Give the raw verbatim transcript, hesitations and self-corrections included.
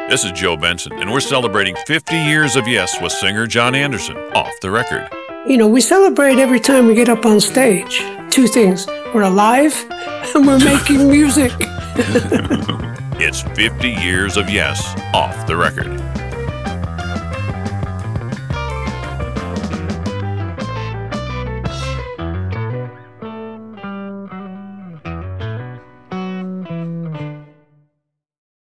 This is Joe Benson, and we're celebrating fifty years of Yes with singer John Anderson, Off the Record. You know, we celebrate every time we get up on stage. Two things. We're alive and we're making music. It's fifty years of Yes, Off the Record.